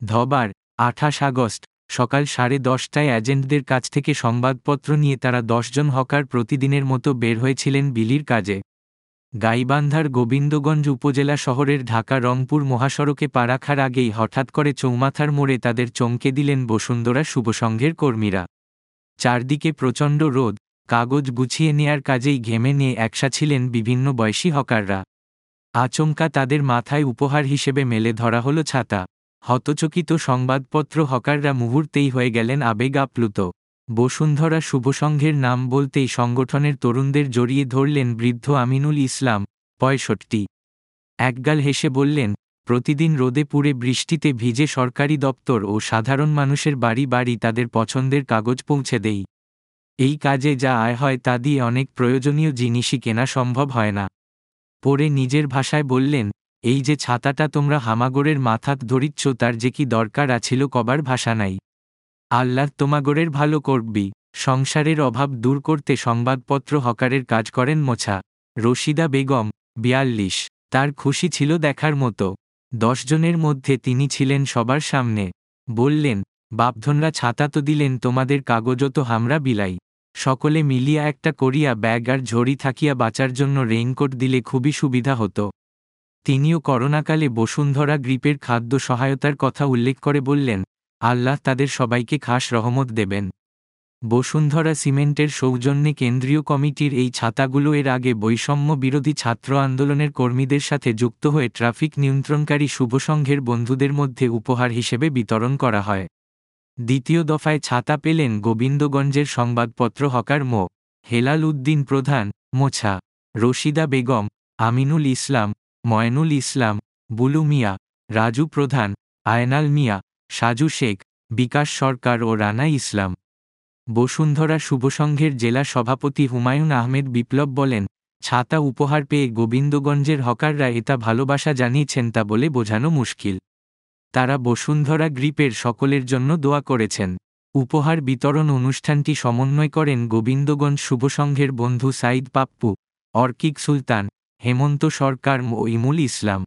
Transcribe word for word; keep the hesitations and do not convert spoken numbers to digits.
ধবার আঠাশ আগস্ট সকাল সাড়ে দশটায় এজেন্টদের কাছ থেকে সংবাদপত্র নিয়ে তারা দশজন হকার প্রতিদিনের মতো বের হয়েছিলেন বিলির কাজে। গাইবান্ধার গোবিন্দগঞ্জ উপজেলা শহরের ঢাকা রংপুর মহাসড়কে পা রাখার আগেই হঠাৎ করে চৌমাথার মোড়ে তাদের চমকে দিলেন বসুন্ধরা শুভসংঘের কর্মীরা। চারদিকে প্রচণ্ড রোদ, কাগজ গুছিয়ে নেয়ার কাজেই ঘেমে নিয়ে একসা ছিলেন বিভিন্ন বয়সী হকাররা। আচমকা তাদের মাথায় উপহার হিসেবে মেলে ধরা হলো ছাতা। হতচকিত সংবাদপত্র হকাররা মুহূর্তেই হয়ে গেলেন আবেগ আপ্লুত। বসুন্ধরা শুভসংঘের নাম বলতেই সংগঠনের তরুণদের জড়িয়ে ধরলেন বৃদ্ধ আমিনুল ইসলাম, পঁয়ষট্টি। একগাল হেসে বললেন, প্রতিদিন রোদে পুড়ে বৃষ্টিতে ভিজে সরকারি দপ্তর ও সাধারণ মানুষের বাড়ি বাড়ি তাদের পছন্দের কাগজ পৌঁছে দেই। এই কাজে যা আয় হয় তা দিয়ে অনেক প্রয়োজনীয় জিনিসই কেনা সম্ভব হয় না। পরে নিজের ভাষায় বললেন, এই যে ছাতাটা তোমরা হামাগরের মাথাত ধরিচ্ছ তার যে কি দরকার আছিল কবার ভাষা নাই। আল্লাহ তোমাগরের ভালো করবি। সংসারের অভাব দূর করতে সংবাদপত্র হকারের কাজ করেন মোছা। রশিদা বেগম, বিয়াল্লিশ। তার খুশি ছিল দেখার মতো। দশজনের মধ্যে তিনি ছিলেন সবার সামনে। বললেন, বাপধনরা ছাতা তো দিলেন, তোমাদের কাগজও তো হামরা বিলাই। সকলে মিলিয়া একটা করিয়া ব্যাগ আর ঝড়ি থাকিয়া বাঁচার জন্য রেইনকোট দিলে খুবই সুবিধা হতো। তিনিও করোনাকালে বসুন্ধরা গ্রিপের খাদ্য সহায়তার কথা উল্লেখ করে বললেন, আল্লাহ তাদের সবাইকে খাস রহমত দেবেন। বসুন্ধরা সিমেন্টের সৌজন্যে কেন্দ্রীয় কমিটির এই ছাতাগুলো এর আগে বৈষম্য বিরোধী ছাত্র আন্দোলনের কর্মীদের সাথে যুক্ত হয়ে ট্রাফিক নিয়ন্ত্রণকারী শুভসংঘের বন্ধুদের মধ্যে উপহার হিসেবে বিতরণ করা হয়। দ্বিতীয় দফায় ছাতা পেলেন গোবিন্দগঞ্জের সংবাদপত্র হকার মো. হেলাল উদ্দিন প্রধান, মোছা, রশিদা বেগম, আমিনুল ইসলাম, ময়নুল ইসলাম, বুলু মিয়া, রাজু প্রধান, আয়নাল মিয়া, সাজু শেখ, বিকাশ সরকার ও রানা ইসলাম। বসুন্ধরা শুভসংঘের জেলা সভাপতি হুমায়ুন আহমেদ বিপ্লব বলেন, ছাতা উপহার পেয়ে গোবিন্দগঞ্জের হকাররা এটা ভালোবাসা জানিয়েছেন তা বলে বোঝানো মুশকিল। তারা বসুন্ধরা গ্রিপের সকলের জন্য দোয়া করেছেন। উপহার বিতরণ অনুষ্ঠানটি সমন্বয় করেন গোবিন্দগঞ্জ শুভসংঘের বন্ধু সাইদ পাপ্পু, অর্কিক সুলতান, হেমন্ত সরকার ও ইমুল ইসলাম।